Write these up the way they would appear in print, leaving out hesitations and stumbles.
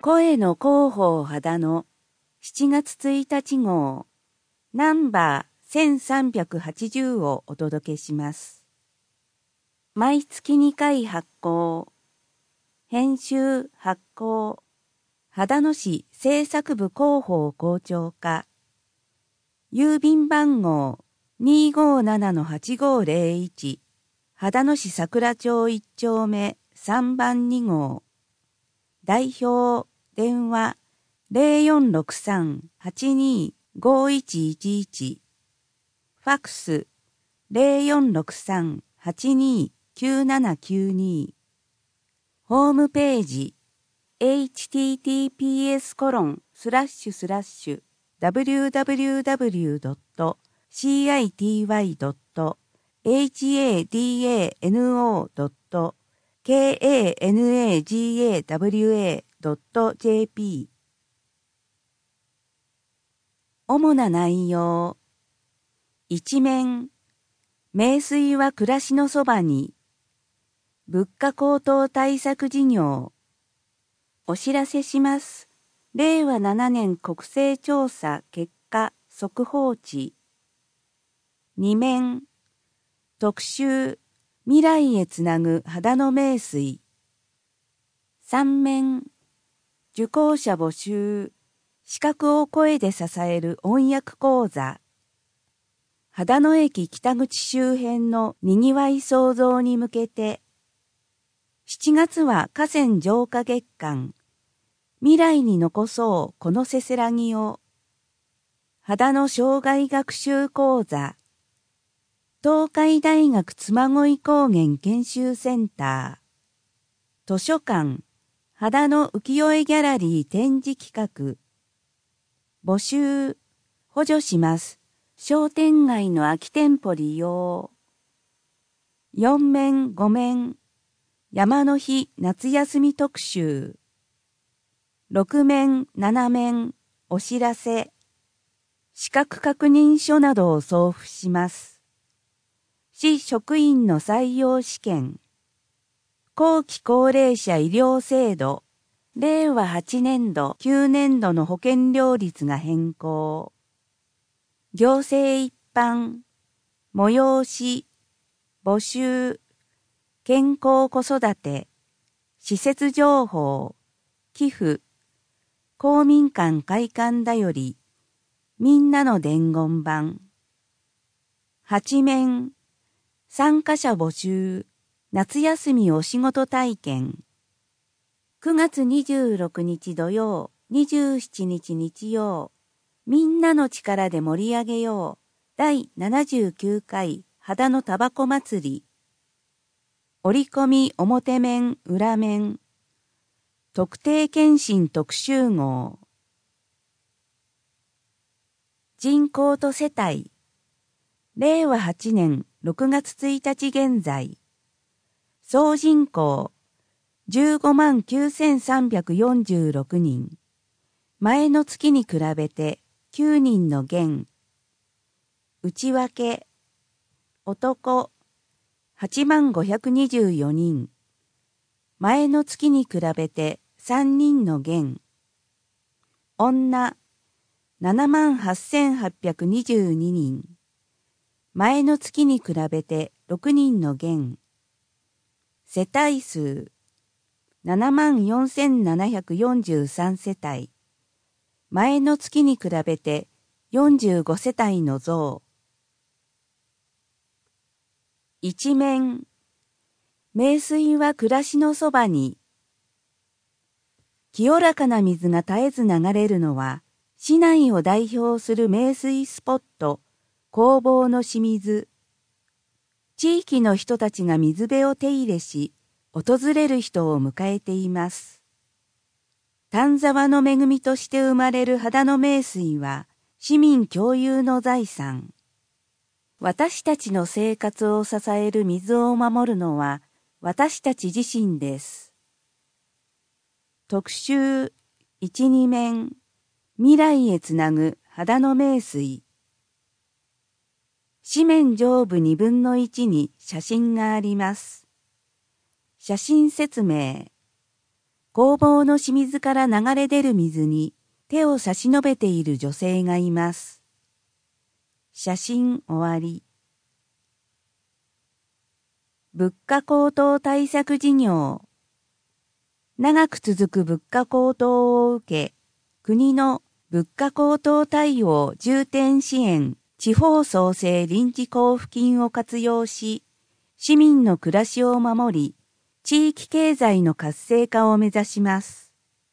声の広報肌の7月1日号ナンバー1380をお届けします。毎月2回発行、編集発行、秦野市制作部広報校長課、郵便番号257-8501、秦野市桜町1丁目3番2号、代表電話0463-825111、ファクス0463-829792、ホームページ https://www.city.hadanogawa.jp。 主な内容。一面、名水は暮らしのそばに。物価高騰対策事業。お知らせします。令和7年国勢調査結果速報値。二面、特集、未来へつなぐ秦野名水。三面、受講者募集。視覚を声で支える音訳講座。秦野駅北口周辺のにぎわい創造に向けて、7月は河川浄化月間、未来に残そうこのせせらぎを、秦野障害学習講座、東海大学嬬恋高原研修センター、図書館、秦野浮世絵ギャラリー展示企画、募集、補助します。商店街の空き店舗利用。4面5面、山の日夏休み特集。6面7面、お知らせ。資格確認書などを送付します。市職員の採用試験。後期高齢者医療制度。令和8年度、9年度の保険料率が変更。行政一般、催し、募集、健康子育て、施設情報、寄付、公民館開館だより、みんなの伝言板。8面、参加者募集、夏休みお仕事体験。9月26日土曜、27日日曜、みんなの力で盛り上げよう。第79回秦野タバコ祭り。折り込み表面裏面。特定健診特集号。人口と世帯。令和8年6月1日現在。総人口。159,346 人。前の月に比べて9人の減。内訳。男。85,524 人。前の月に比べて3人の減。女。78,822 人。前の月に比べて6人の減。世帯数。74,743 世帯。前の月に比べて45世帯の増。一面。名水は暮らしのそばに。清らかな水が絶えず流れるのは、市内を代表する名水スポット、工房の清水。地域の人たちが水辺を手入れし、訪れる人を迎えています。丹沢の恵みとして生まれる秦野名水は市民共有の財産。私たちの生活を支える水を守るのは私たち自身です。特集1、2面。未来へつなぐ秦野名水。紙面上部2分の1に写真があります。写真説明。 工房の清水から流れ出る水に手を差し伸べている女性がいます。写真終わり。物価高騰対策事業。長く続く物価高騰を受け、国の物価高騰対応重点支援地方創生臨時交付金を活用し、市民の暮らしを守り、地域経済の活性化を目指します。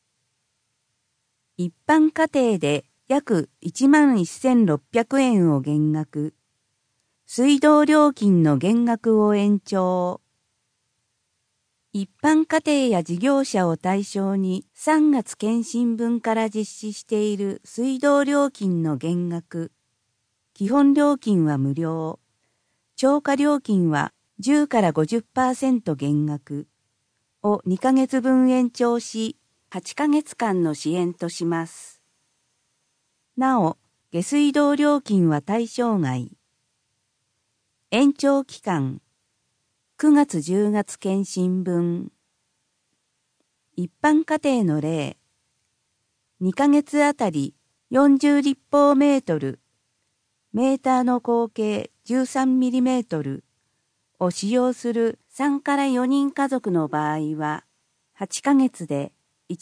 一般家庭で約11,600円を減額。水道料金の減額を延長。一般家庭や事業者を対象に3月検診分から実施している水道料金の減額。基本料金は無料。超過料金は10から 50% 減額を2ヶ月分延長し、8ヶ月間の支援とします。なお、下水道料金は対象外。延長期間、9月10月検診分。一般家庭の例、2ヶ月あたり40立方メートル、メーターの口径13ミリメートルを使用する3から4人家族の場合は、8ヶ月で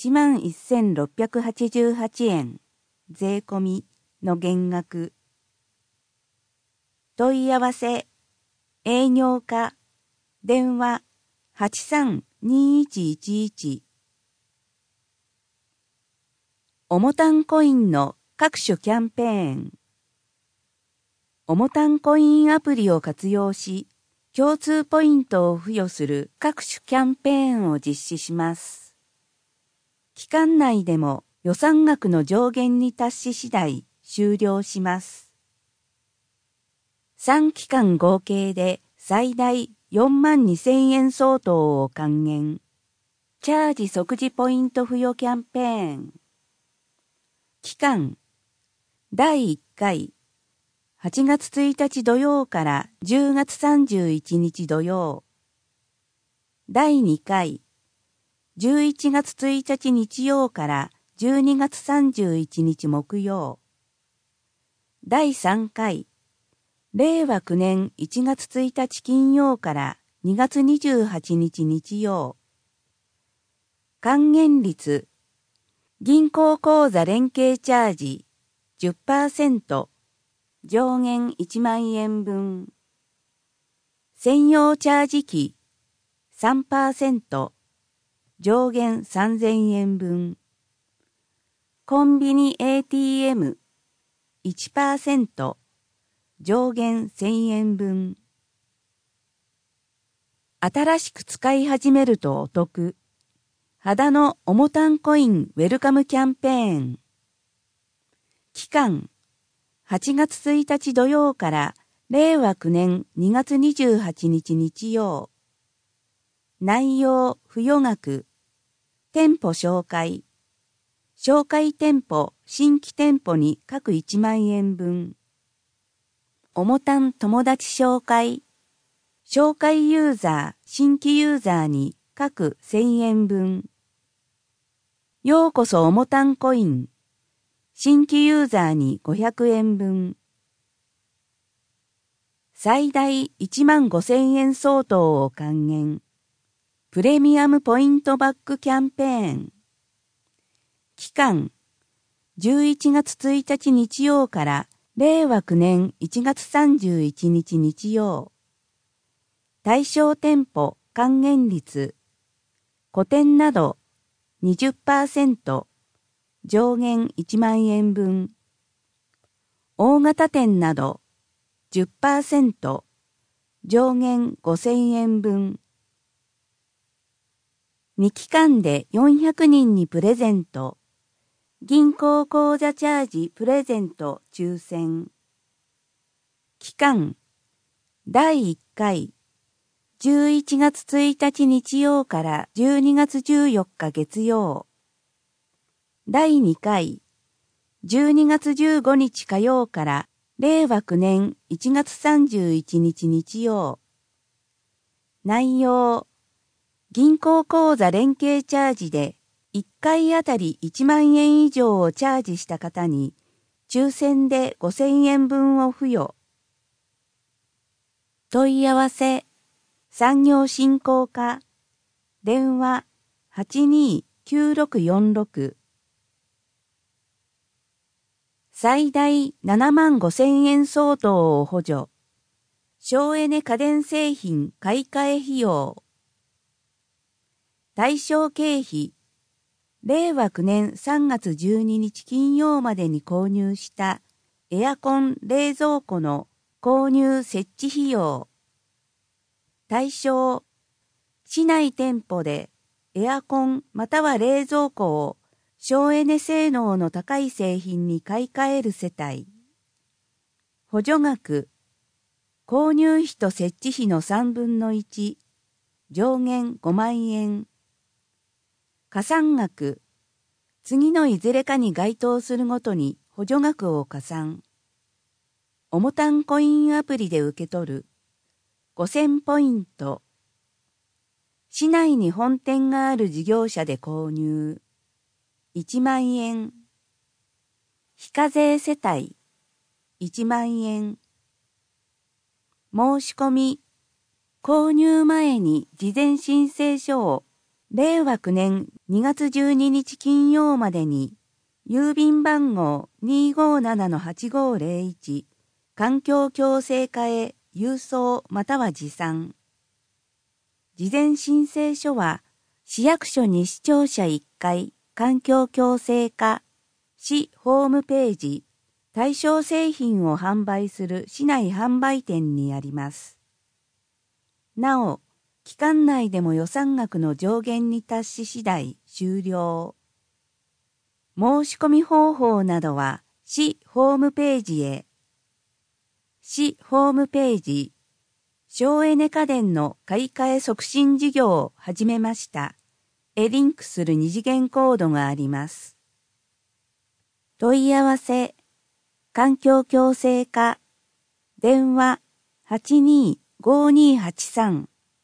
11,688円、税込みの減額。問い合わせ、営業課、電話 83-2111。おもたんコインの各種キャンペーン。おもたんコインアプリを活用し、共通ポイントを付与する各種キャンペーンを実施します。期間内でも予算額の上限に達し次第終了します。3期間合計で最大42,000円相当を還元。チャージ即時ポイント付与キャンペーン。期間第1回8月1日土曜から10月31日土曜。第2回11月1日日曜から12月31日木曜。第3回令和9年1月1日金曜から2月28日日曜。還元率銀行口座連携チャージ 10%上限1万円分。専用チャージ機 3% 上限3,000円分。コンビニ ATM 1% 上限1,000円分。新しく使い始めるとお得。肌のおもたんコインウェルカムキャンペーン。期間8月1日土曜から令和9年2月28日日曜。内容付与額。店舗紹介。紹介店舗、新規店舗に各1万円分。おもたん友達紹介。紹介ユーザー、新規ユーザーに各1,000円分。ようこそおもたんコイン。新規ユーザーに500円分。最大15,000円相当を還元。プレミアムポイントバックキャンペーン。期間11月1日日曜から令和9年1月31日日曜。対象店舗還元率。個店など 20% 上限1万円分。大型店など 10% 上限5,000円分。2期間で400人にプレゼント。銀行口座チャージプレゼント抽選。期間第1回11月1日日曜から12月14日月曜。第2回12月15日火曜から令和9年1月31日日曜。内容銀行口座連携チャージで 1回あたり1万円以上をチャージした方に、抽選で5000円分を付与。問い合わせ、産業振興課、電話829646。最大7万5000円相当を補助。省エネ家電製品買い替え費用。対象経費。令和9年3月12日金曜までに購入したエアコン冷蔵庫の購入設置費用。対象。市内店舗でエアコンまたは冷蔵庫を省エネ性能の高い製品に買い替える世帯。補助額。購入費と設置費の3分の1。上限5万円。加算額。次のいずれかに該当するごとに補助額を加算。おもたんコインアプリで受け取る。5000ポイント。市内に本店がある事業者で購入。1万円。非課税世帯。1万円。申し込み。購入前に事前申請書を令和9年2月12日金曜までに郵便番号 257-8501 環境共生課へ郵送または持参。事前申請書は市役所西庁舎1階環境共生課市ホームページ対象製品を販売する市内販売店にあります。なお、期間内でも予算額の上限に達し次第終了。申し込み方法などは市ホームページへ。市ホームページ、省エネ家電の買い替え促進事業を始めました。へリンクする二次元コードがあります。問い合わせ、環境共生課、電話825283。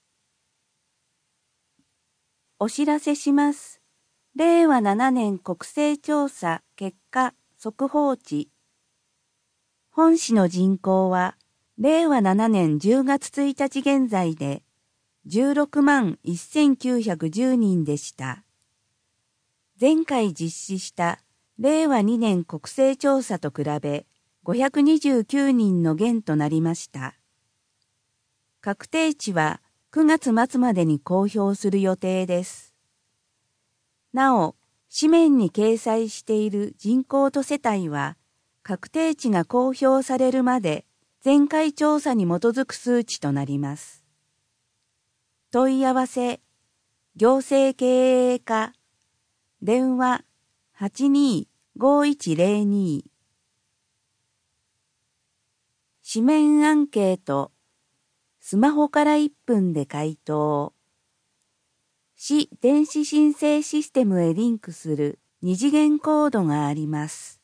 お知らせします。令和7年国勢調査結果速報値。本市の人口は、令和7年10月1日現在で、16万1910人でした。前回実施した令和2年国勢調査と比べ529人の減となりました。確定値は9月末までに公表する予定です。なお、紙面に掲載している人口と世帯は、確定値が公表されるまで前回調査に基づく数値となります。問い合わせ、行政経営課、電話825102。紙面アンケート、スマホから1分で回答。市電子申請システムへリンクする二次元コードがあります。